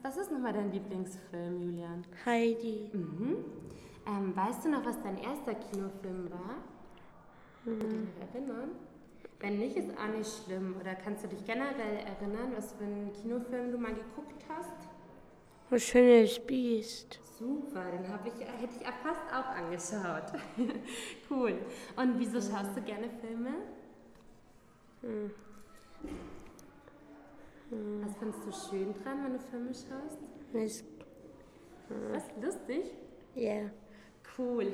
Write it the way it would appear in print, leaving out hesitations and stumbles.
Was ist nochmal dein Lieblingsfilm, Julian? Heidi. Weißt du noch, was dein erster Kinofilm war? Kannst du dich noch erinnern? Wenn nicht, ist auch nicht schlimm. Oder kannst du dich generell erinnern, was für einen Kinofilm du mal geguckt hast? Ein schönes Biest. Super, den hätte ich fast auch angeschaut. Cool. Und wieso schaust du gerne Filme? Was findest du schön dran, wenn du Filme schaust? Ist, Was? Lustig? ja. Cool.